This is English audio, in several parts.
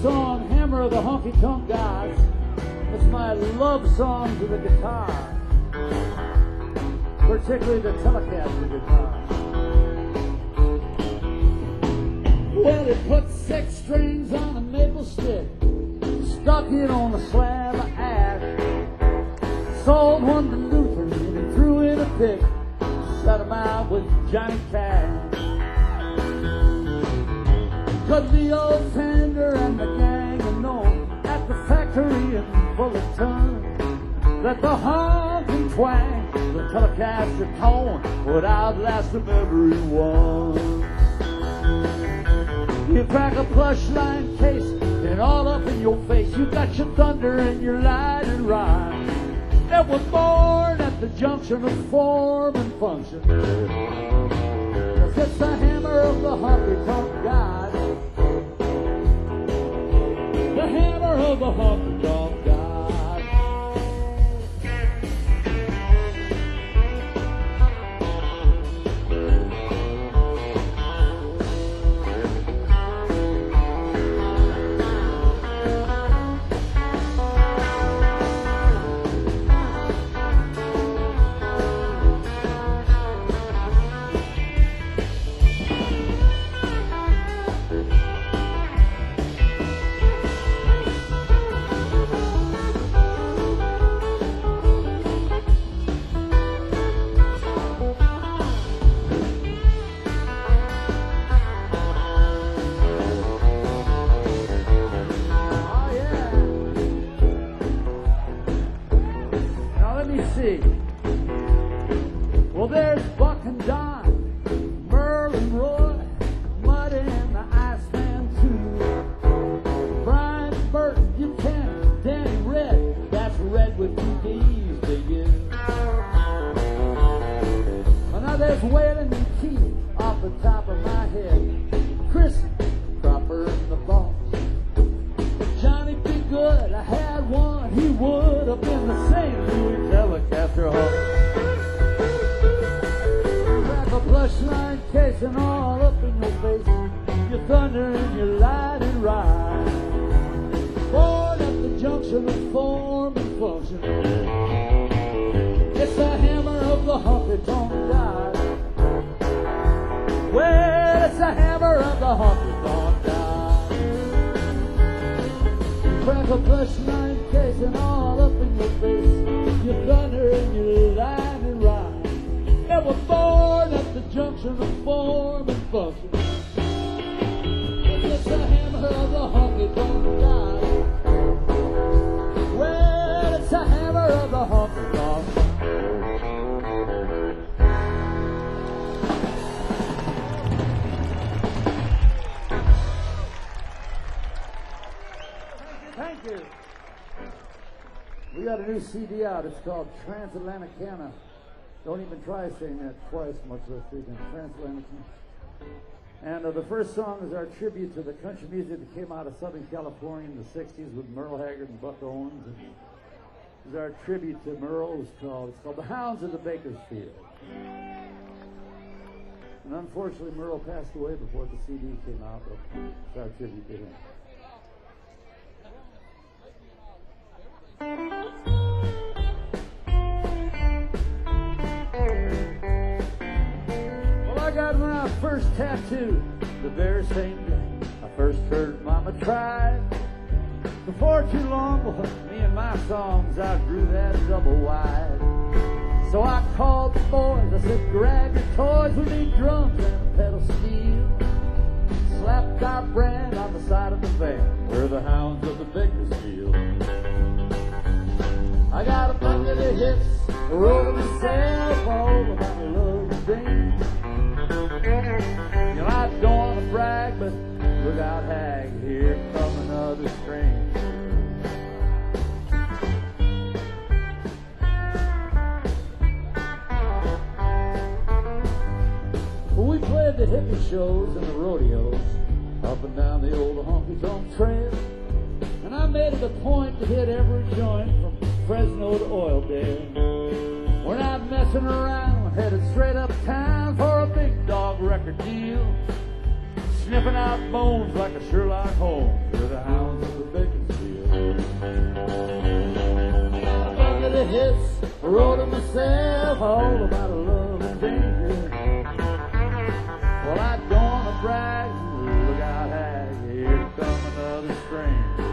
song, Hammer of the Honky Tonk Guys. It's my love song to the guitar, particularly the Telecaster guitar. Well, it put 6 strings on a maple stick, stuck it on a slab of ash, sold one to Luther and threw in a pick, let him out with Johnny Cash. Cut the old tender and the gang of Nome at the factory in Fullerton. Let the honk and twang, the Telecaster tone would outlast them everyone. You crack a plush line case and all up in your face, you got your thunder and your light and rhyme. That was born at the junction of form and function. It's the hammer of the honky tonk guys. The hammer of the honky tonk guys. Well, there's Buck and Don, Merle and Roy, Mud and the Iceman too. Brian Burton, Buchanan, Danny Red, that's Red with 2 D's to you. Well, now there's Waylon and Keith off the top of my head. Chris Cropper and the Boss. Johnny B. Good, I had one, he would have been the same Louis Telecaster Hall. Plush line casing all up in your face, your thunder and your light and ride. Born at the junction of form and function. It's the hammer of the honky tonk guys. Well, it's the hammer of the honky tonk guys. Crack a plush line casing all up in your face, your thunder and your light and ride. It was born at the junction of form and function. It's the hammer of the honky tonk guys. Well, it's the hammer of the honky tonk. Thank you. We got a new CD out. It's called Transatlanticana. Don't even try saying that twice, much less thinking Transatlantic. And the first song is our tribute to the country music that came out of Southern California in the 60s with Merle Haggard and Buck Owens. And this is our tribute to Merle. It's called The Hounds of the Bakersfield. And unfortunately, Merle passed away before the CD came out, but it's our tribute to him. I got my first tattoo the very same day I first heard Mama Tried. Before too long, well, me and my songs outgrew that double wide. So I called the boys, I said, grab your toys, we need drums and a pedal steel. Slapped our brand on the side of the van, we're the Hounds of the Bakersfield. I got a bucket of hits, wrote myself all about my love and dreams. You know, I don't want to brag, but look out, Hag, here come another string. Well, we played the hippie shows and the rodeos up and down the old honky-tonk trail. And I made it a point to hit every joint from Fresno to Oildale. We're not messing around, headed straight uptown for a big dog record deal. sniffing out bones like a Sherlock Holmes with the hounds of the Bakersfield. Under the hits, I wrote to myself all about love and danger. Well, I don't want to brag, look out, hag, here comes another stranger.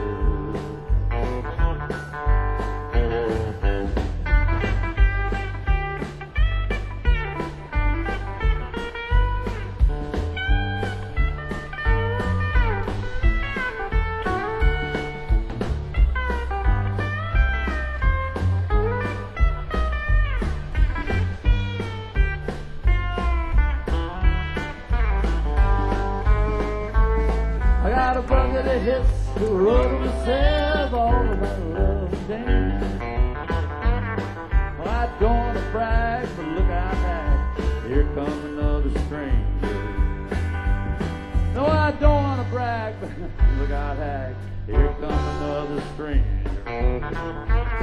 A bucket of hits who wrote myself all about love and danger. Well, I don't want to brag, but look out, hag, here comes another stranger. No, I don't want to brag, but look out, hag, here comes another stranger.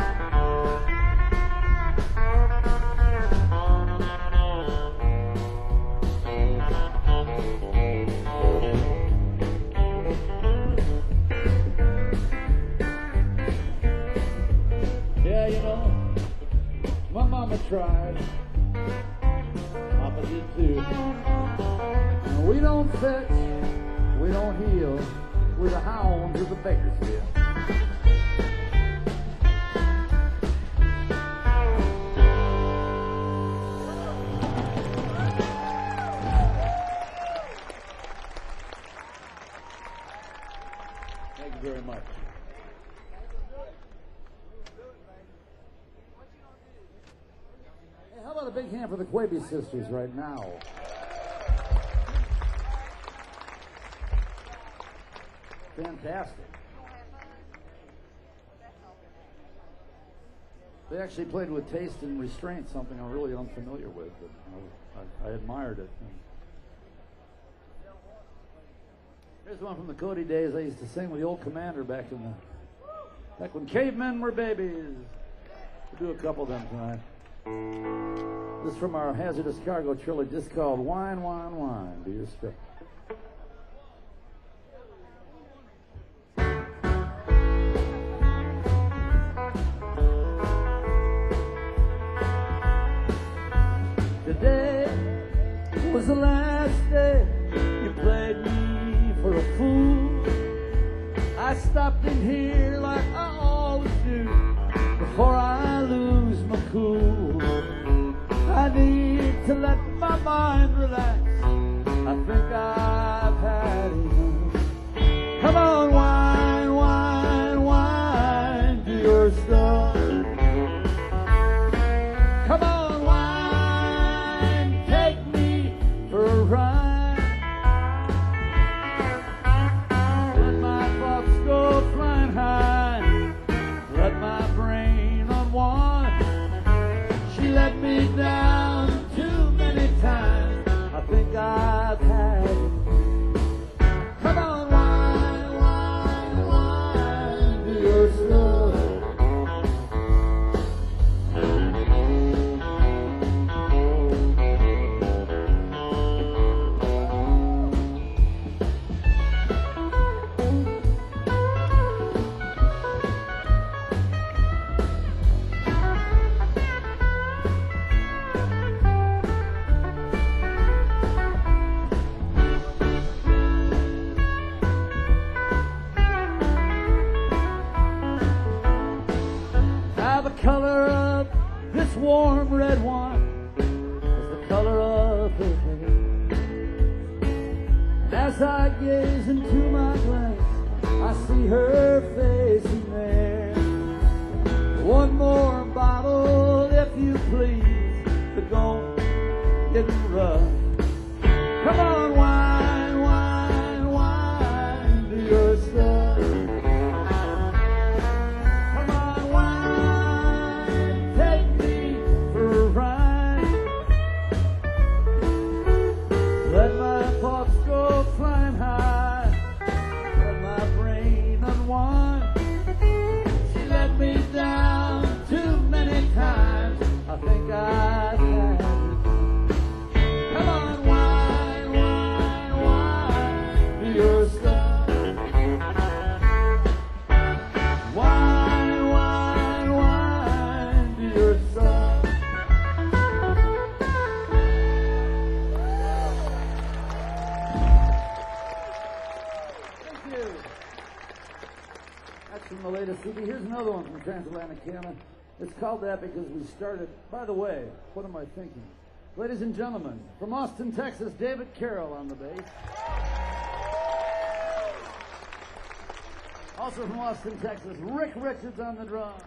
Yeah, you know, my mama tried. Papa did too. And we don't fetch, we don't heal. We're the hounds of the Bakersfield. Thank you very much. How about a big hand for the Quaby sisters right now? Fantastic. They actually played with taste and restraint, something I'm really unfamiliar with, but I admired it. Here's one from the Cody days. I used to sing with the old commander back when cavemen were babies. We'll do a couple of them tonight. This is from our Hazardous Cargo trilogy, just called Wine, Wine, Wine. Do your spit. Today was the last day you played me for a fool. I stopped in here like I always do before I lose my cool. I need to let my mind relax. I think I've had enough. Come on, wine, wine, wine, do your stuff. Come on, wine, take me for a ride. Let my thoughts go flying high. Let my brain unwind. She let me down too many times. I think I've had it. Come on, wine, wine, wine, do your stuff. Color of this warm red wine is the color of her hair. As I gaze into my glass, I see her face in there. One more bottle, if you please, the gold getting rough. Come on, wine, wine, wine, do your stuff. another one from Transatlanticana. It's called that because we started. By the way, what am I thinking? Ladies and gentlemen, from Austin, Texas, David Carroll on the bass. Also from Austin, Texas, Rick Richards on the drums.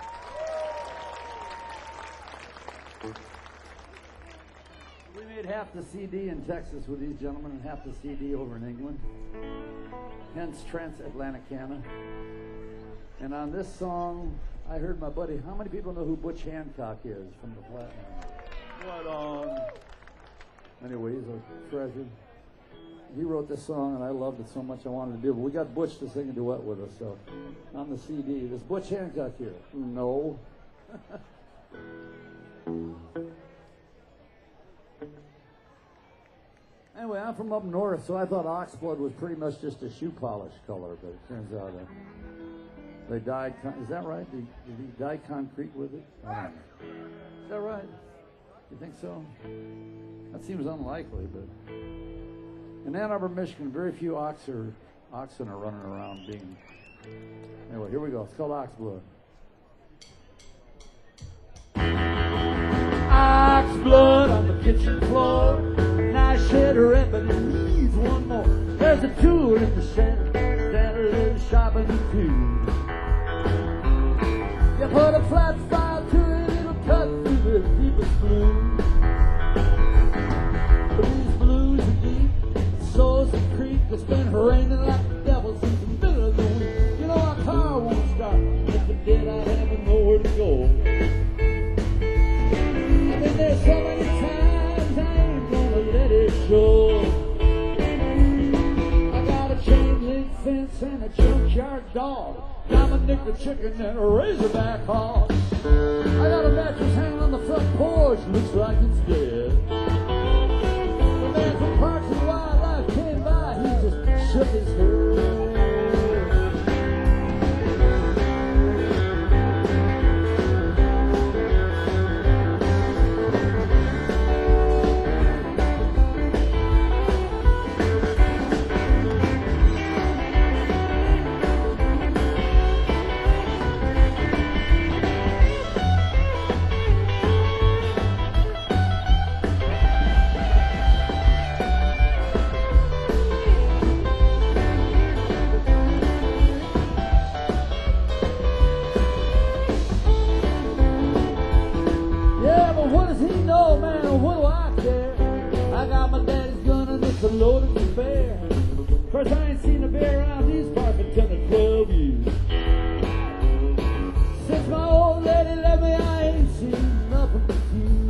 We made half the CD in Texas with these gentlemen and half the CD over in England. Hence Transatlanticana. And on this song, I heard my buddy, how many people know who Butch Hancock is from the Platinum? Right on. Anyway, he's a treasure. He wrote this song, and I loved it so much I wanted to do it. But we got Butch to sing a duet with us, so on the CD. There's Butch Hancock here. No. Anyway, I'm from up north, so I thought oxblood was pretty much just a shoe polish color, but it turns out they dyed. Is that right? Did he dye concrete with it? I don't know. Is that right? You think so? That seems unlikely, but in Ann Arbor, Michigan, very few oxen are running around being. Anyway, here we go. It's called Oxblood. Oxblood on the kitchen floor. Nice shed of red, but it needs one more. There's a tool in the shed that a little sharper than two. You put a flat file to it, it'll cut through the deepest blue. But these blues are deep, so is the creek. It's been raining like the devil since the middle of the week. You know our car won't start. If it did, I'd have nowhere to go. I've been there so many times, I ain't gonna let it show. I got a chain link fence and a junkyard dog. Dominic the chicken and a razorback hog. I got a mattress hanging on the front porch, looks like it's dead. The man from Parks and Wildlife came by, he just shook his head. A loaded affair. First, I ain't seen a bear around these parts for 10 or 12 years. Since my old lady left me, I ain't seen nothing but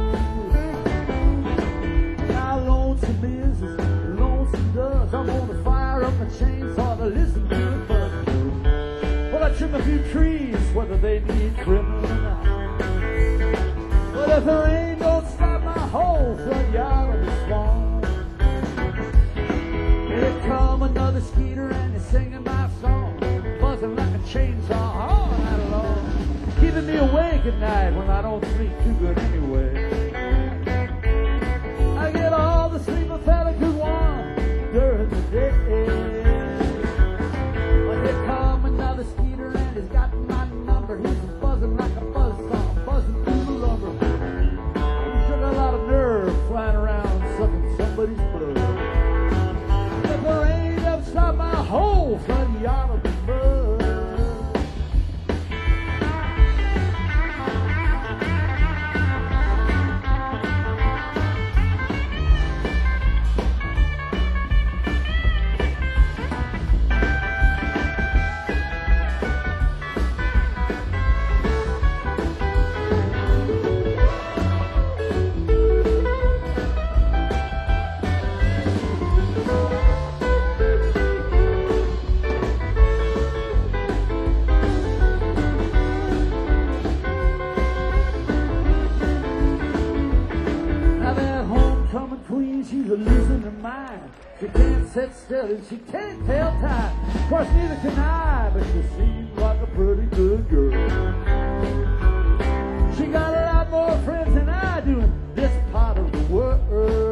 tears. Now lonesome is as lonesome does. I'm gonna fire up my chainsaw to listen to the buzz. Well, I trim a few trees, whether they need trimming or not. But if the rain don't stop, my whole front yard will be swamp. Here come another skeeter and he's singing my song, buzzing like a chainsaw all night long, keeping me awake at night when I don't sleep too good anyway. I get all the sleep a fella could want during the day. But here come another skeeter and he's got my number. He's buzzing like a buzzsaw, buzzing through the lumber. He's got a lot of nerve flying around sucking somebody's blood. The rain don't stop, my whole front yard will be mud. She's a losing her mind. She can't sit still and she can't tell time. Of course, neither can I, but she seems like a pretty good girl. She got a lot more friends than I do in this part of the world.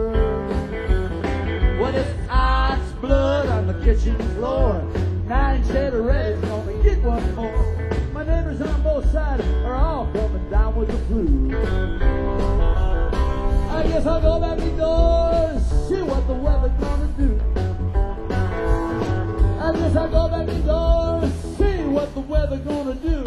Well, it's oxblood on the kitchen floor. 9 shade of red is gonna get one more. My neighbors flu. I guess I'll go back indoors, see what the weather gonna do. I guess I'll go back indoors, see what the weather gonna do.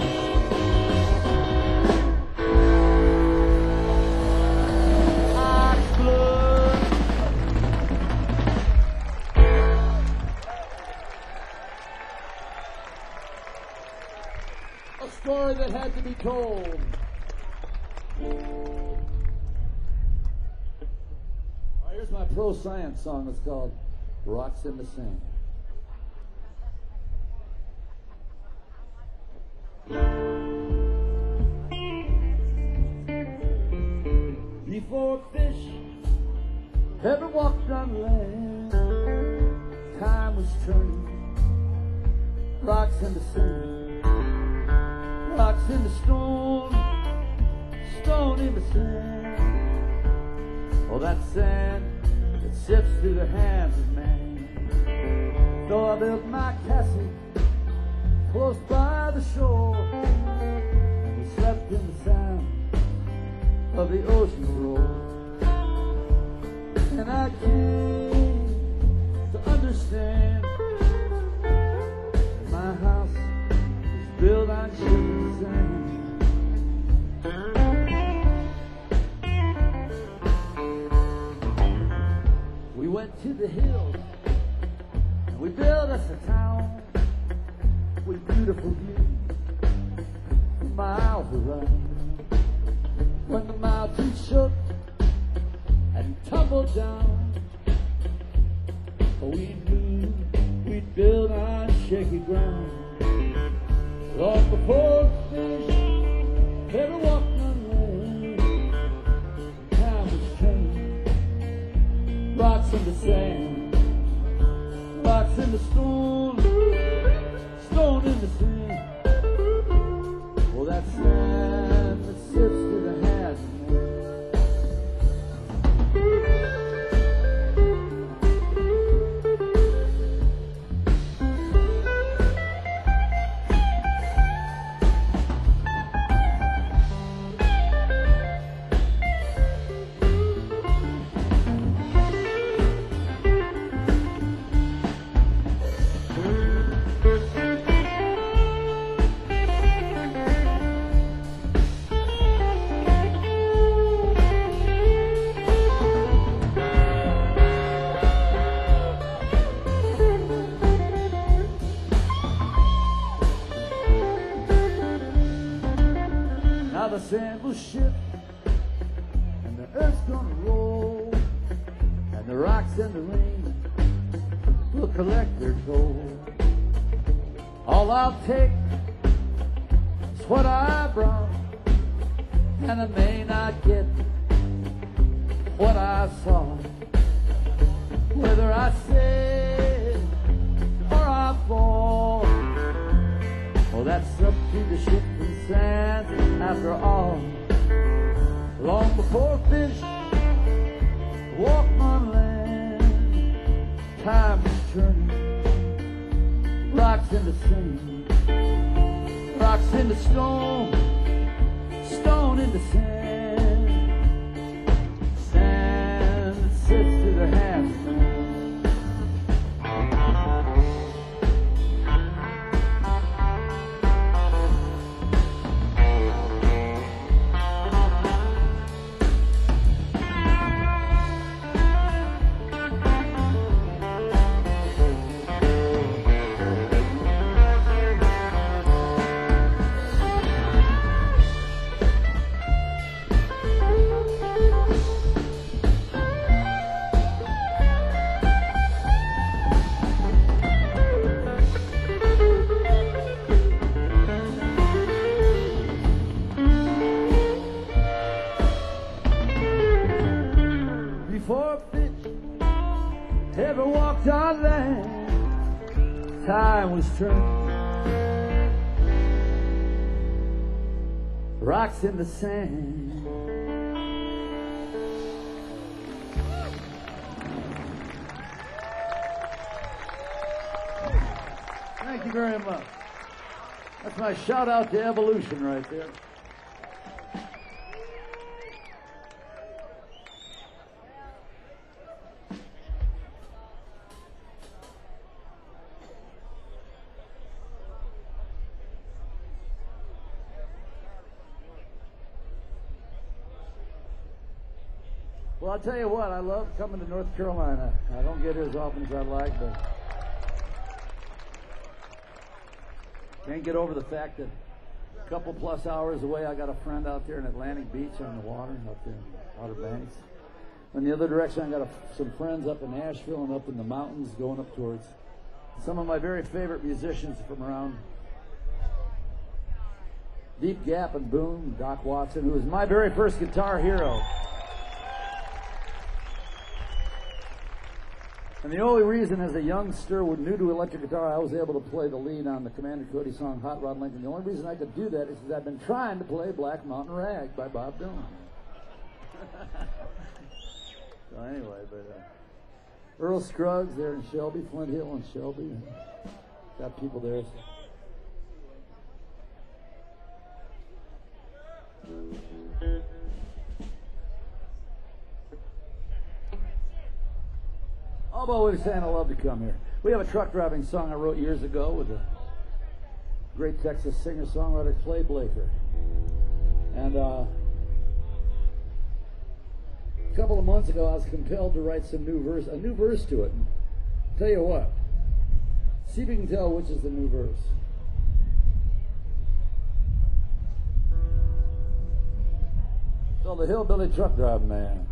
A story that had to be told. Here's my pro-science song. It's called Rocks in the Sand. Before fish ever walked on land, time was turning. Rocks in the sand, rocks in the stone, stone in the sand. Oh, that sand that sifts through the hands of man. So I built my castle close by the shore, and we slept in the sound of the ocean's roar. And I came to understand that my house is built on shifting sand. We went to the hills and we built us a town with beautiful views for miles around. When the mountains shook and tumbled down, we knew we'd build on shaky ground. Long before fish ever walked on land, time was changed. Rocks in the sand, rocks in the stone, stone in the sand. Oh, that sand that sifts through the hands of men. The sand will shift and the earth's gonna roll, and the rocks and the rain will collect their toll. All I'll take is what I brought, and I may not get what I saw. Whether I sail or I fall, oh, that's up to the shifting sands. After all, long before fish walked on land, time was turning. Rocks in the sand, rocks in the stone, stone in the sand. Sand that sifts through the hands of man. Before fish ever walked on land, time was turning. Rocks in the sand. Thank you very much. That's my shout out to Evolution right there. Well, I'll tell you what, I love coming to North Carolina. I don't get here as often as I'd like, but can't get over the fact that a couple plus hours away, I got a friend out there in Atlantic Beach on the water, out there in Outer Banks. In the other direction, I got some friends up in Nashville and up in the mountains going up towards some of my very favorite musicians from around Deep Gap and Boone, Doc Watson, who was my very first guitar hero. And the only reason as a youngster new to electric guitar I was able to play the lead on the Commander Cody song Hot Rod Lincoln, the only reason I could do that is because I've been trying to play Black Mountain Rag by Bob Dylan. So anyway, but Earl Scruggs there in Shelby, Flint Hill and Shelby. Got people there. I've always saying I love to come here. We have a truck driving song I wrote years ago with a great Texas singer-songwriter, Clay Blaker. And a couple of months ago, I was compelled to write a new verse to it. And tell you what, see if you can tell which is the new verse. It's called The Hillbilly Truck Driving Man.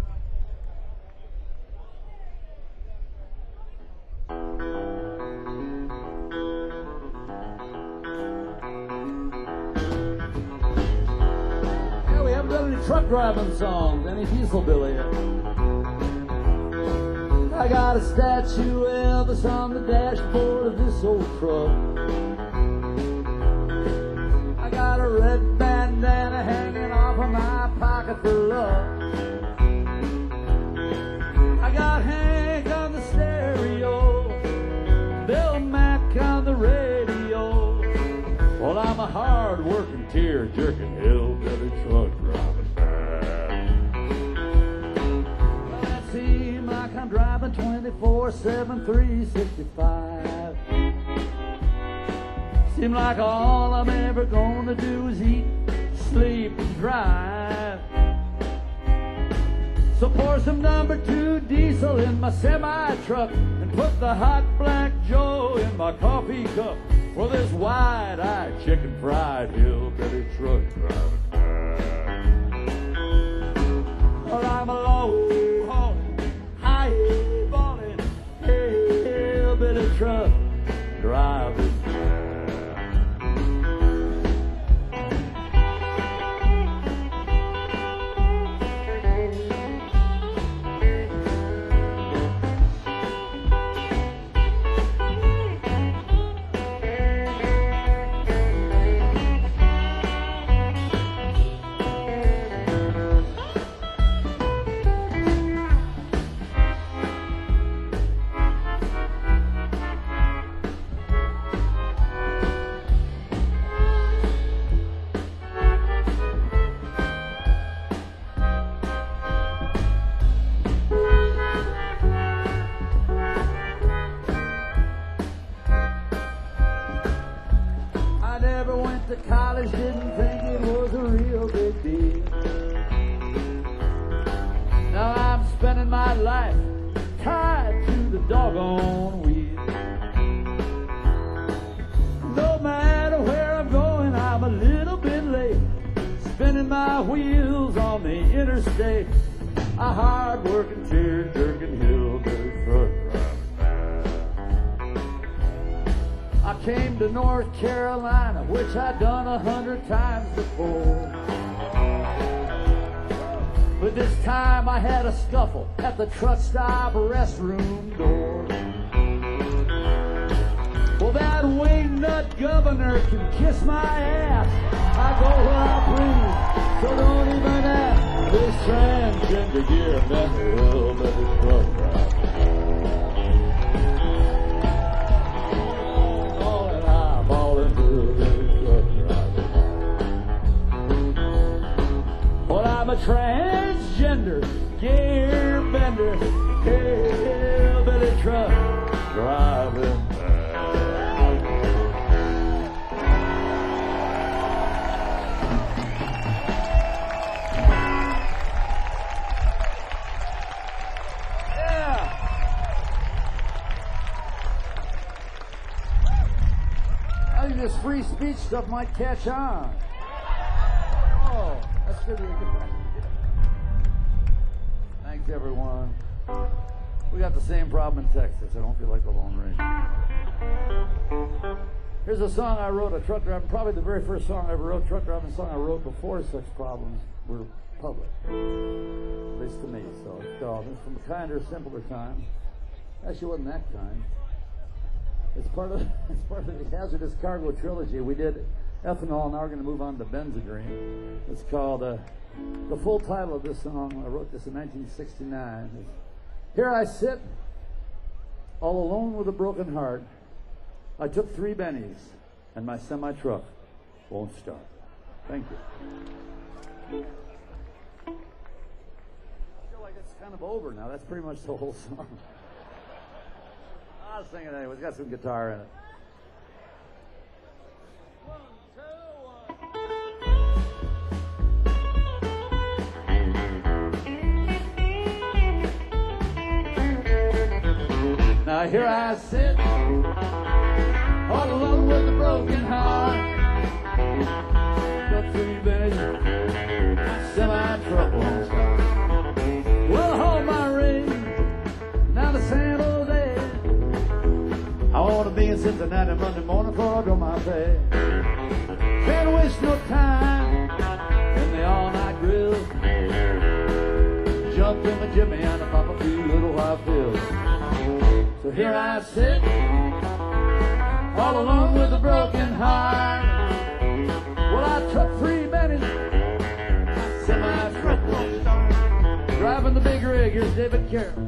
Truck driving songs, any diesel Billy. I got a statue of Elvis on the dashboard of this old truck. I got a red bandana hanging off of my pocket for luck. I got Hank on the stereo, Bill Mack on the radio. Well, I'm a hard-working, tear-jerking hillbilly truck driver. I'm driving 24/7, 365. Seems like all I'm ever gonna do is eat, sleep, and drive. So pour some number 2 diesel in my semi-truck and put the hot black Joe in my coffee cup for this wide-eyed, chicken-fried hillbilly truck driver. Well, I'm a low-haul, high-balling hillbilly truck driving. To college, didn't think it was a real big deal. Now I'm spending my life tied to the doggone wheel. No matter where I'm going, I'm a little bit late, spinning my wheels on the interstate. A hard-working, tear-jerking hillbilly truck driver. I came to North Carolina, which I'd done 100 times before. But this time I had a scuffle at the truck stop restroom door. Well, that wingnut governor can kiss my ass. I go where I please, so don't even ask. This transgender gear bender hillbilly truck driver. Well, I'm a transgender gear bender hillbilly truck driving. this free speech stuff might catch on. Oh, that's good. Thanks, everyone. We got the same problem in Texas. I don't feel like the Lone Ranger. Here's a song I wrote, a truck driving, probably the very first song I ever wrote, truck driving song I wrote before such problems were public. At least to me. So it's called, it's from a kinder, simpler time. Actually, it wasn't that kind. It's part of the Hazardous Cargo trilogy. We did ethanol, now we're going to move on to Benzedrine. It's called, the full title of this song, I wrote this in 1969. It's, Here I sit, all alone with a broken heart. I took 3 bennies, and my semi-truck won't start. Thank you. I feel like it's kind of over now. That's pretty much the whole song. I'll sing it anyway. It's got some guitar in it. 1, 2, 1. Now here I sit, all alone with a broken heart. Got 3 bennies, semi-truck won't start. Well, hold my ring, now to San Jose. I want to be in Cincinnati Monday morning before I go my pay. Can't waste no time in the all-night grill. Jump in my Jimmy and I pop a few little white pills. So here I sit, all alone with a broken heart. Well, I took 3 bennies, semi-truck won't start. Driving the big rig, here's David Carroll.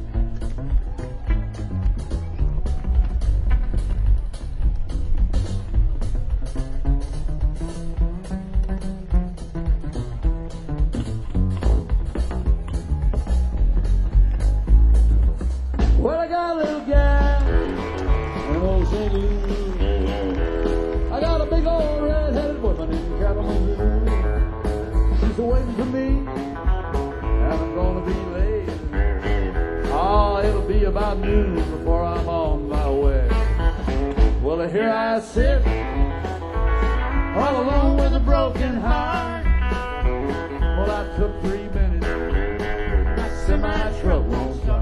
Well, I got a little gal in old St. Louis. I got a big old red-headed woman in Kalamazoo. She's waiting for me, and I'm gonna be late. Oh, it'll be about noon before I'm on my way. Well, here I sit, all alone with a broken heart. Well, I took 3 minutes, my semi-truck won't start.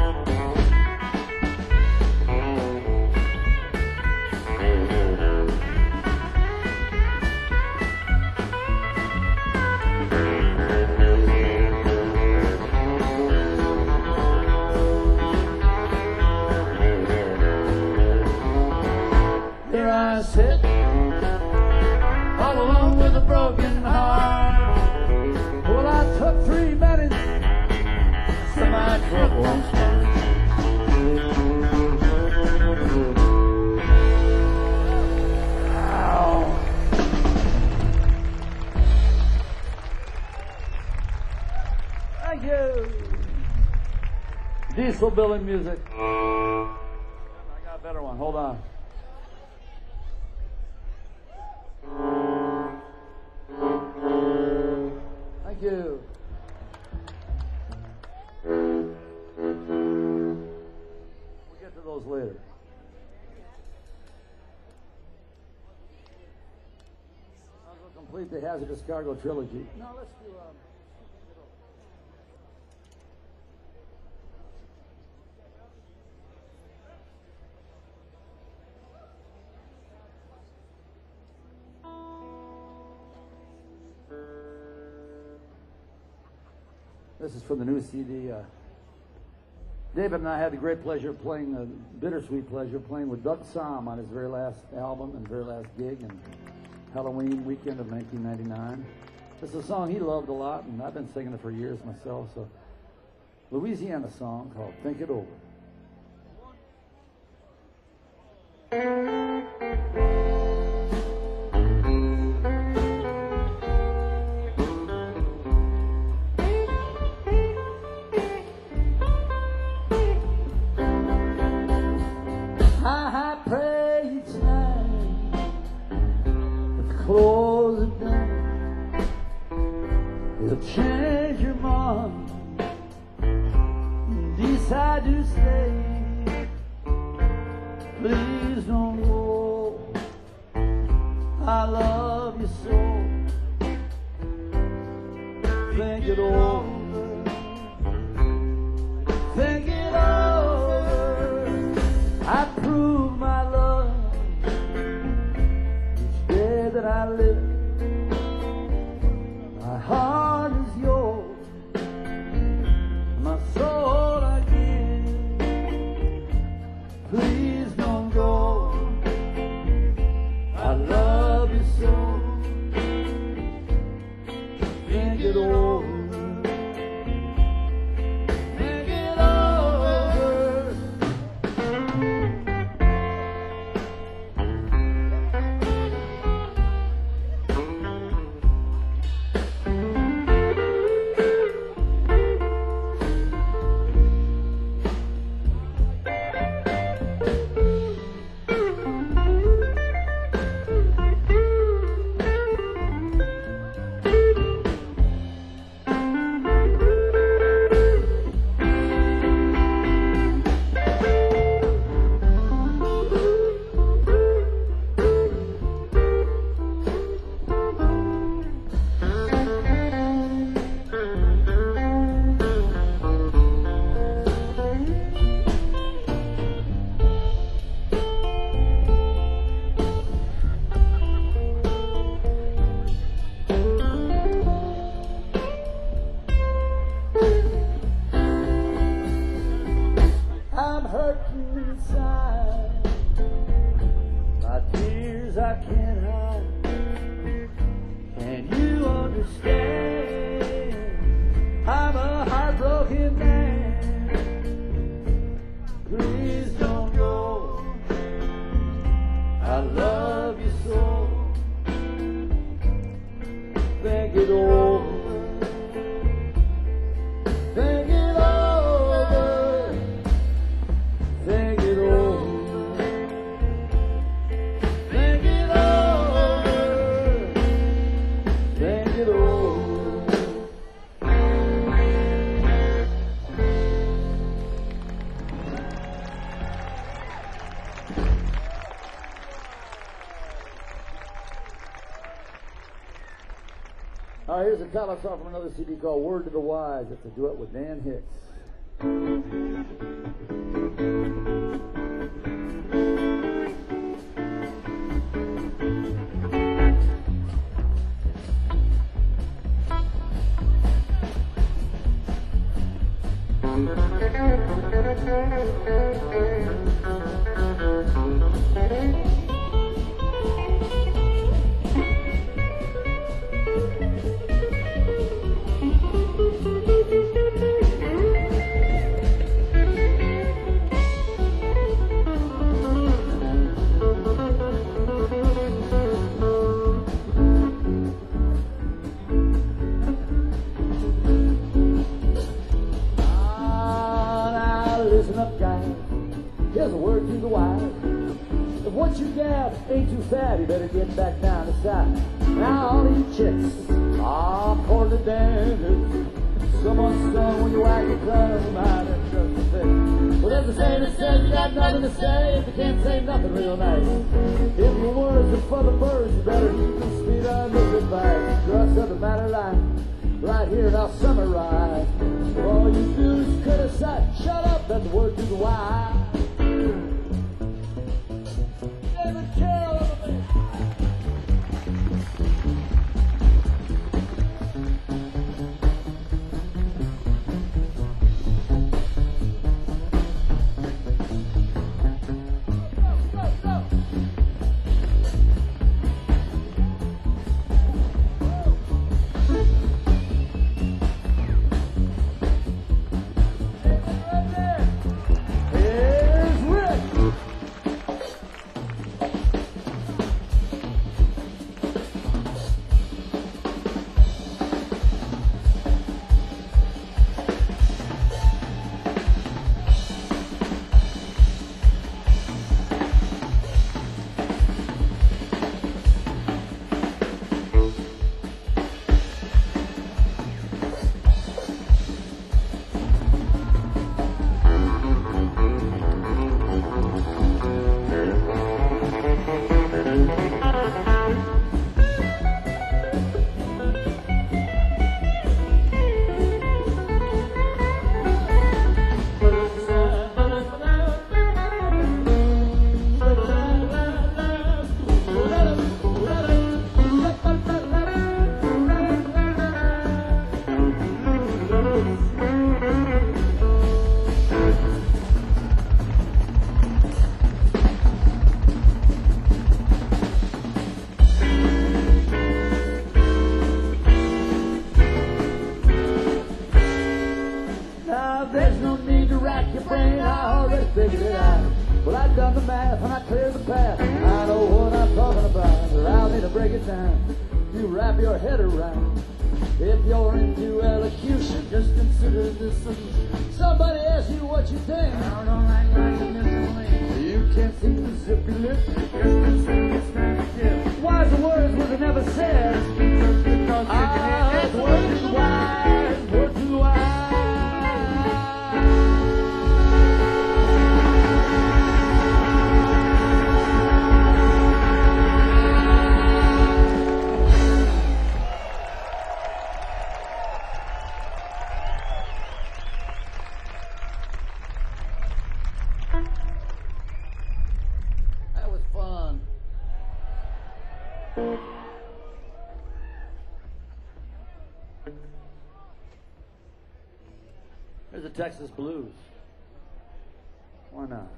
Here I sit, all alone with a broken heart. Well, I took 3 minutes, semi-truck won't start. Ow. Thank you. Diesel billing music. I got a better one. Hold on. Thank you. We'll get to those later. I'll complete the Hazardous Cargo trilogy. Now let's do This is from the new CD. David and I had the great pleasure of playing, bittersweet pleasure, playing with Doug Sahm on his very last album and very last gig in Halloween weekend of 1999. This is a song he loved a lot, and I've been singing it for years myself. So, Louisiana song called Think It Over. Close it down. It'll change your mind. Decide to stay. Please don't go. I love you so. Think it over. Think it over. I prove my love each day that I live. My heart is yours, my soul I give. Please don't go. I love you so. Think it over. Think it over. I'm hurting inside. My tears I can't hide. Can you understand? I'm a heartbroken man. Please don't go. I love you so. Think it over. Think it over. Think it over. Think it over. Think it over. All right, here's a title song from another CD called Word to the Wise. It's a duet with Dan Hicks. Listen up, guys. Here's a word to the wise. If what you got ain't too fat, you better get back down to size. Now all you chicks are for the dance. Someone's son when you whack your club, mind and just a thing. Well, there's a saying that says you got nothing to say if you can't say nothing real nice. If your words are for the birds, you better keep them speed under the advice. Trust doesn't matter life. Right here, and I'll summarize. All you do is criticize. Shut up, that's the word to the wise. Never tell me. Go, go, go. Coast. Now there's no need to rack your brain, I already figured it out. Well, I've done the math and I cleared the path. I know what I'm talking about. Allow me to break it down. You wrap your head around. If you're into elocution, just consider this solution. Somebody asks you what you think. I don't act like a missing link. You can't seem to zip your lip. Just consider it's time to dip. Wise words was never said. It's worth too wise, worth too wise. Here's the Texas Blues. Why not?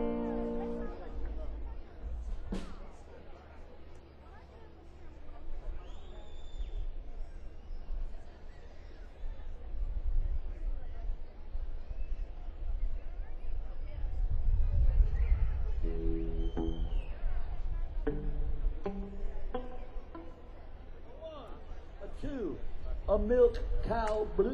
A two, a milk cow blues.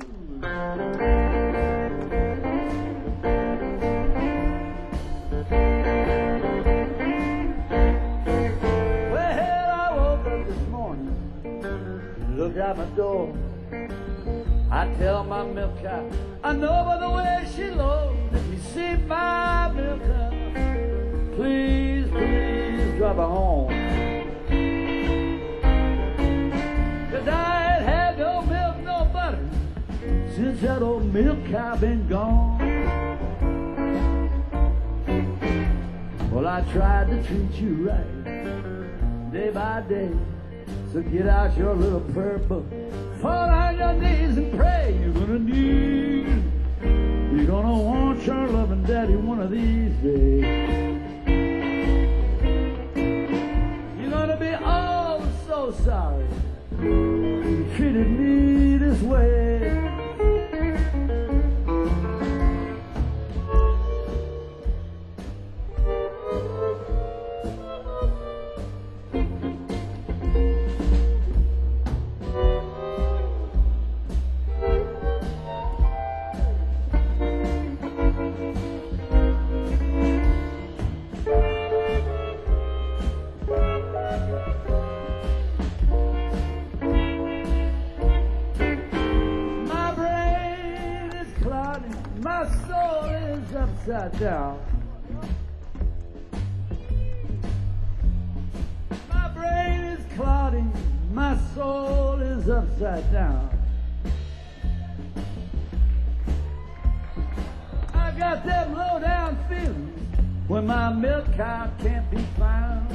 Look out my door. I tell my milk cow, I know by the way she lows. If you see my milk cow, please, please drive her home. 'Cause I ain't had no milk, no butter since that old milk cow been gone. Well, I tried to treat you right day by day. So get out your little prayer book, fall on your knees and pray. You're gonna want your loving daddy one of these days. You're gonna be oh so sorry you treated me this way. Upside down. My brain is clouding, my soul is upside down. I got them low down feelings when my milk cow can't be found.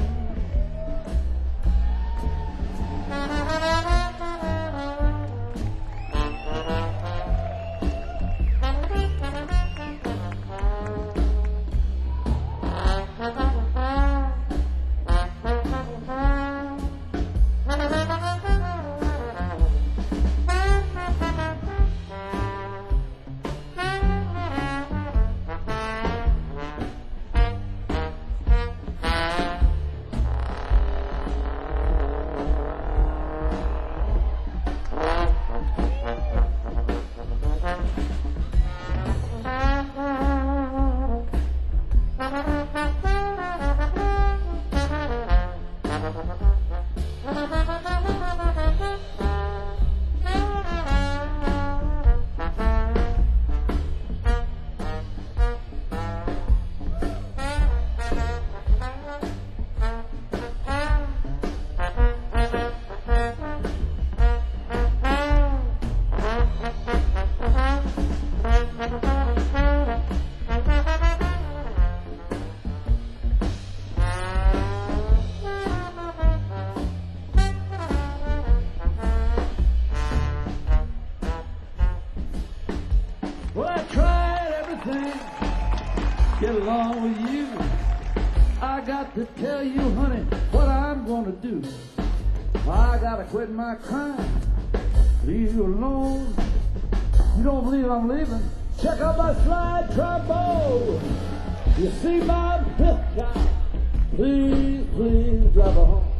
everything. Get along with you. I got to tell you, honey, what I'm gonna do. I gotta quit my crime. Leave you alone. You don't believe I'm leaving? Check out my slide trombone. You see my milk cow? Please, please drive her home.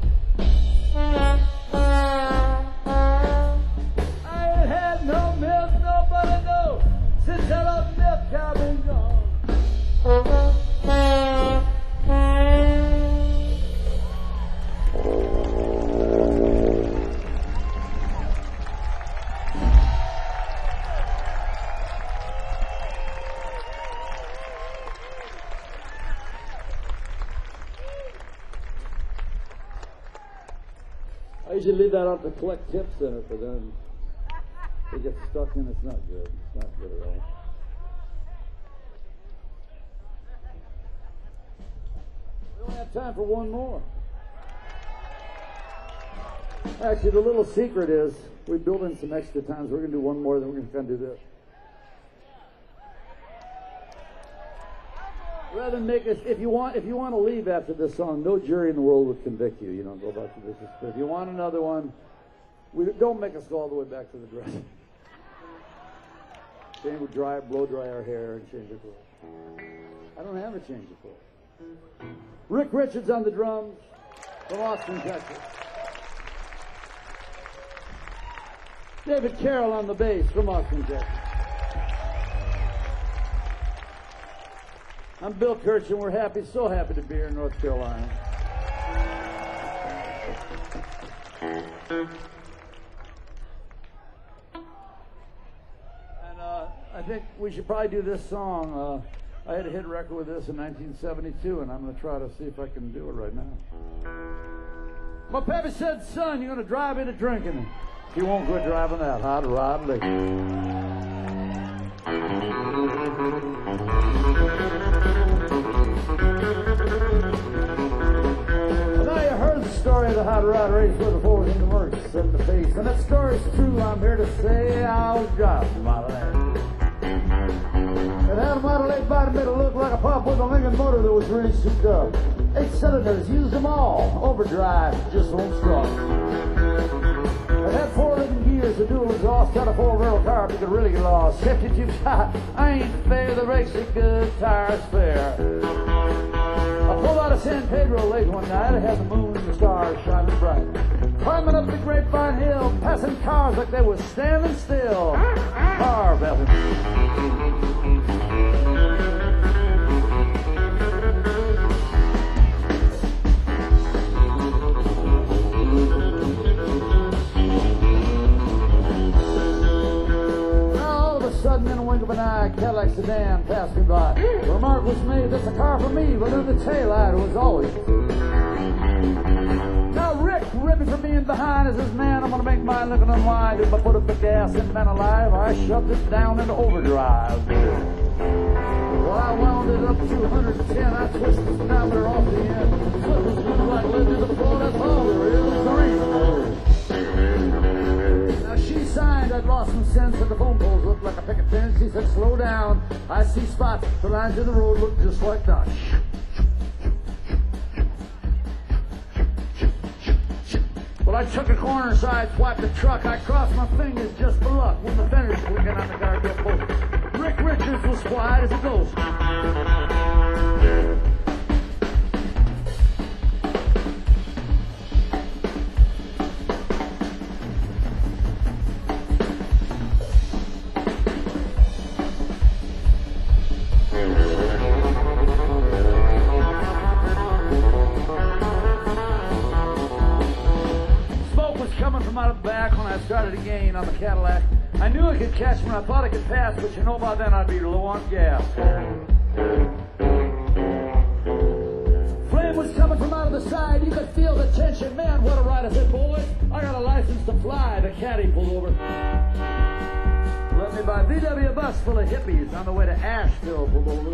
I ain't had no milk, nobody knows, since that old milk cow been gone. I usually leave that out to collect tips in it, but then it gets stuck in. It's not good. It's not good at all. We only have time for one more. Actually, the little secret is we build in some extra times. We're going to do one more, then we're going to kind of do this. Rather than make us, if you want to leave after this song, no jury in the world would convict you. You don't go back to this. But if you want another one, don't make us go all the way back to the dress. Then we blow dry our hair and change our clothes. I don't have a change of clothes. Rick Richards on the drums from Austin, Texas. David Carroll on the bass from Austin, Texas. I'm Bill Kirch, and we're so happy to be here in North Carolina. And I think we should probably do this song. I had a hit record with this in 1972, and I'm going to try to see if I can do it right now. My pappy said, son, you're going to drive into drinking. If you won't quit driving that, I'd ride late. Well, now you heard the story of the hot rod race where the four was in the works in the face. And that story's true, I'm here to say I was driving the Model 8. It had a Model 8 body made it look like a pop with a Lincoln motor that was really souped up. 8 cylinders, used them all. Overdrive, just won't strong. It had 4 living gears, a dual exhaust, got a 4-barrel car if you could really get lost. Safety tubes hot, I ain't fair, the brakes are good, tires fair. I pulled out of San Pedro late one night, I had the moon and the stars shining bright. Climbing up the Grapevine Hill, passing cars like they were standing still. Car belting. Sudden, in a wink of an eye, Cadillac sedan passed me by. The remark was made, that's a car for me, but in the taillight was always true. Now Rick ripped me from being behind as his man. I'm gonna make mine looking unwind. If I put up the gas and man alive, I shoved it down into overdrive. Well, I wound it up to 110. I twisted the speedometer off the end. Foot was moving like lead to the floor. That's all there is. Now she signed, I'd lost some sense, and the phone poles looked like a picket fence. She said, slow down, I see spots. The lines in the road look just like that. Well, I took a corner side, swiped the truck. I crossed my fingers just for luck when the fenders clicking on the guardrail post. Rick Richards was quiet as a ghost. Started to gain on the Cadillac. I knew I could catch when I thought I could pass, but you know by then I'd be low on gas. Flame was coming from out of the side. You could feel the tension. Man, what a ride. I said, boys, I got a license to fly. The caddy pulled over. Let me by VW bus full of hippies on the way to Asheville, pulled over.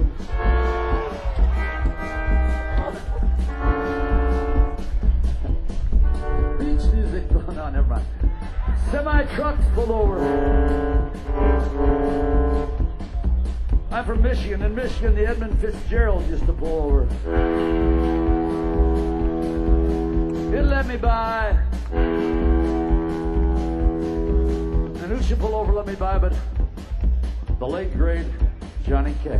Beach music going on, never mind. Semi-trucks pulled over. I I'm from Michigan. In Michigan, the Edmund Fitzgerald used to pull over. It let me by. And who should pull over, let me by, but the late, great Johnny Cash.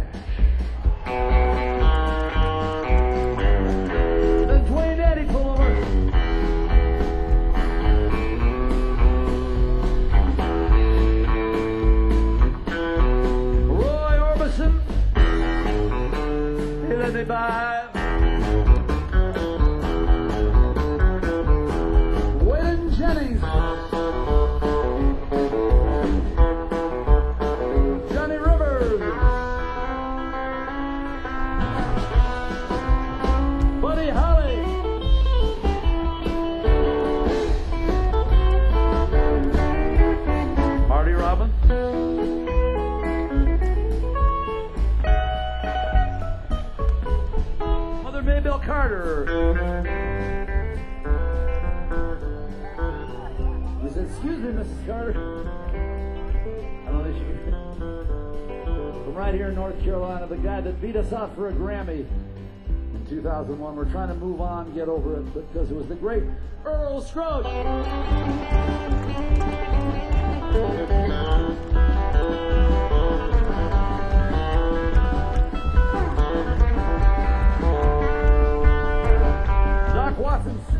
Then Dwayne Eddy pull over. Roy Orbison, he let me by. Waylon Jennings, Johnny Rivers, Buddy Holly, Marty Robbins, Mother Maybelle Carter. He said, "Excuse me, Mrs. Carter." I don't know if she... From right here in North Carolina, the guy that beat us out for a Grammy in 2001. We're trying to move on, get over it, because it was the great Earl Scruggs. Doc Watson C.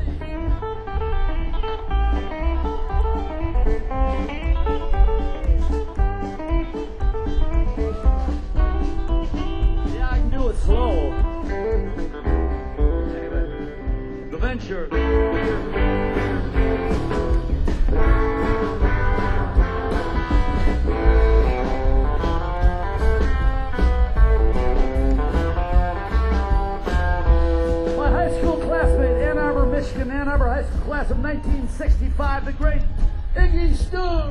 Yeah, I can do it slow. Anyway, The Venture. My high school classmate, Ann Arbor, Michigan, Ann Arbor High School class of 1965, the great Iggy Stone.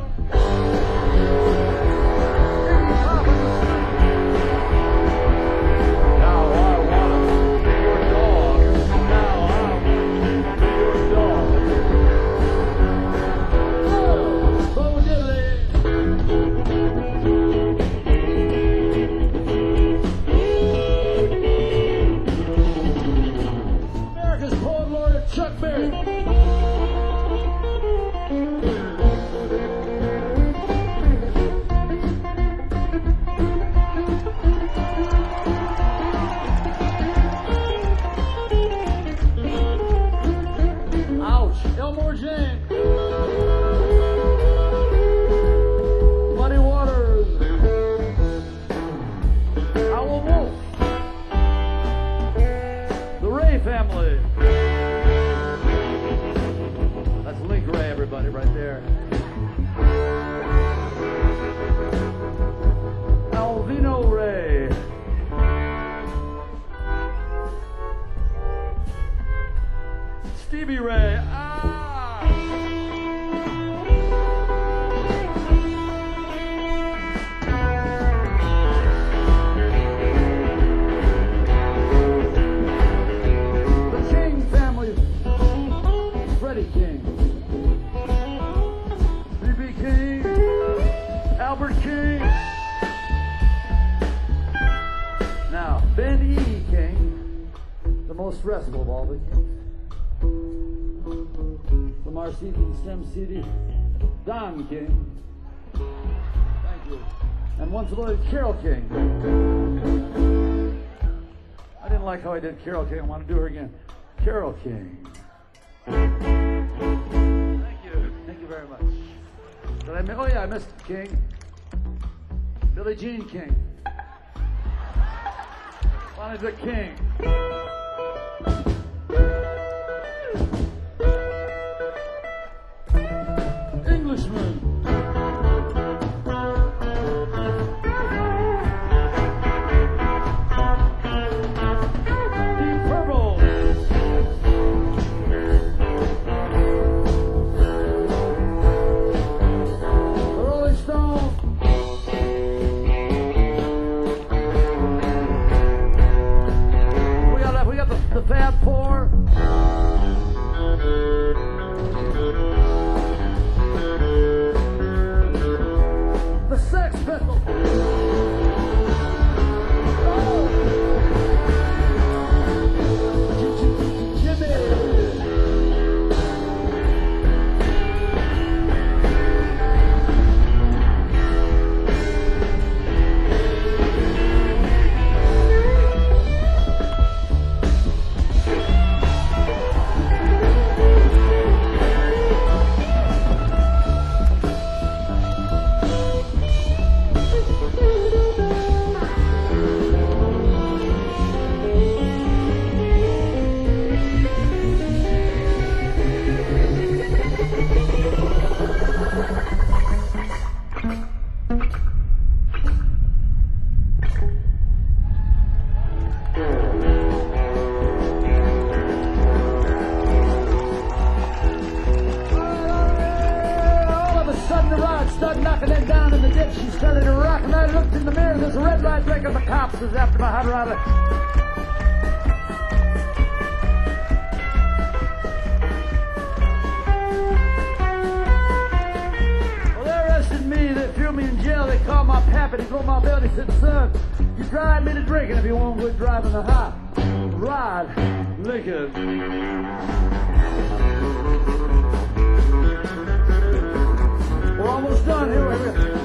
Iggy Pop on the street. Now I wanna be your dog. Now I wanna be your dog. Oh, Bo Diddley. America's poet laureate Chuck Berry. Ouch, Elmore James. Muddy Waters. Owl Wolf. The Ray family. That's Link Ray, everybody, right there. Alvino Ray. Stevie Ray. The King family. Freddie King. B.B. King. Albert King. Now, Ben E. King, the most restful of all the kings. From our Stem CD, Don King. Thank you. And once loaded Carole King. I didn't like how I did Carole King. I want to do her again. Carole King. Thank you. Thank you very much. Did I miss? Oh yeah, I missed King. Billie Jean King. Bonnie the King. Englishman. Deep Purple. The Rolling Stones. We got a I drink at the cops is after my hot rod. Well, they arrested me, they threw me in jail, they called my pappy, they drove my belt, he said, son, you drive me to drinking if you won't quit driving the hot rod Lincoln. We're almost done. Here we go.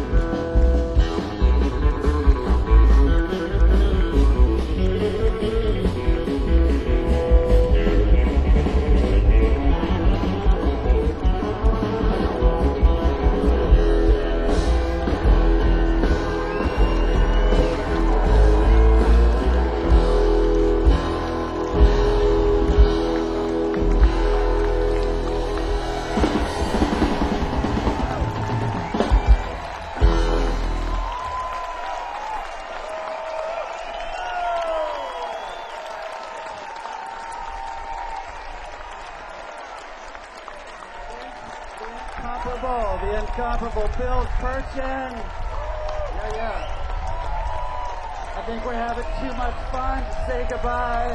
The incomparable Bill Perchin. Yeah. I think we're having too much fun to say goodbye.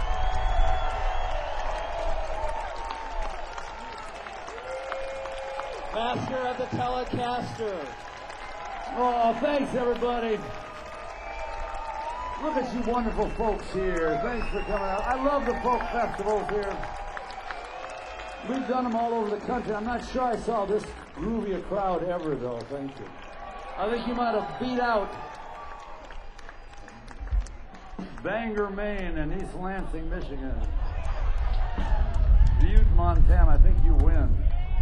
Master of the Telecaster. Oh, thanks everybody. Look at you wonderful folks here. Thanks for coming out. I love the folk festivals here. We've done them all over the country. I'm not sure I saw this groovy a crowd ever, though. Thank you. I think you might have beat out Bangor, Maine, and East Lansing, Michigan. Butte, Montana. I think you win.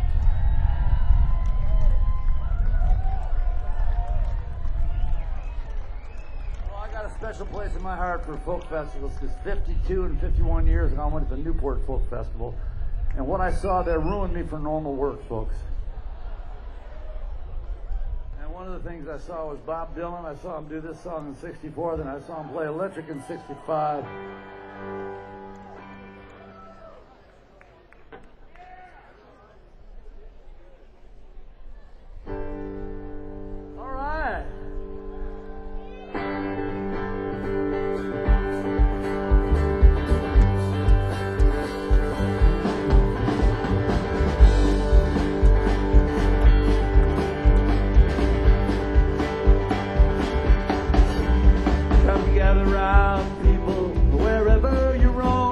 Well, I got a special place in my heart for folk festivals because 52 and 51 years ago I went to the Newport Folk Festival. And what I saw there ruined me for normal work, folks. And one of the things I saw was Bob Dylan. I saw him do this song in 64, then I saw him play electric in 65. All right. Gather round, people, wherever you roam.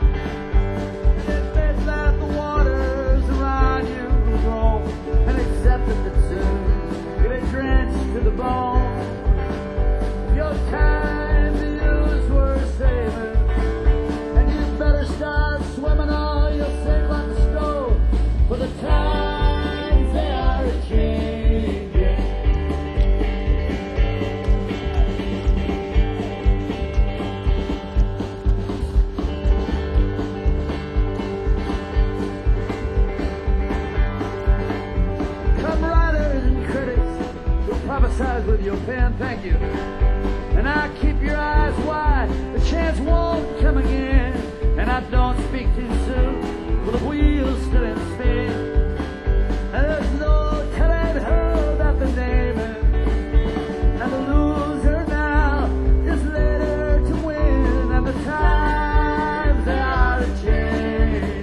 Admit that the waters around you will grow, and accept that soon you'll be drenched to the bone. Your time to use worth saving, and you better start swimming or you'll sink like a stove. For the times they are a-changing. Prophesize with your pen, thank you. And now keep your eyes wide, the chance won't come again. And I don't speak too soon, for the wheel's still in spin. And there's no telling who that the naming. And the loser now is later to win. And the times they are a-changing.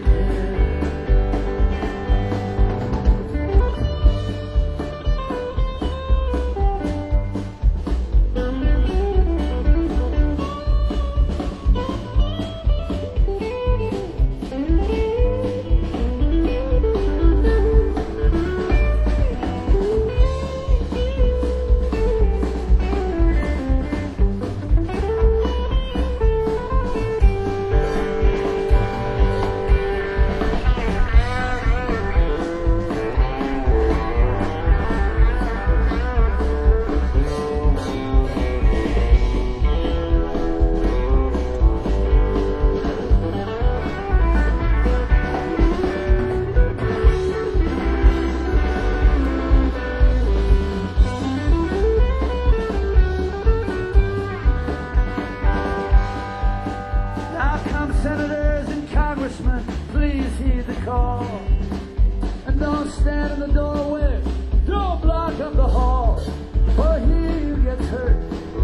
Senators and congressmen, please heed the call. And don't stand in the doorway, don't block up the hall. For he who gets hurt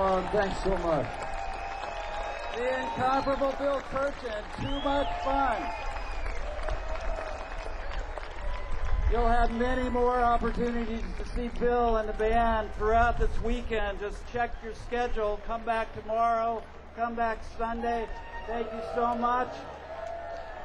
on. Thanks so much. The incomparable Bill Turchin. Too much fun. You'll have many more opportunities to see Bill and the band throughout this weekend. Just check your schedule. Come back tomorrow. Come back Sunday. Thank you so much.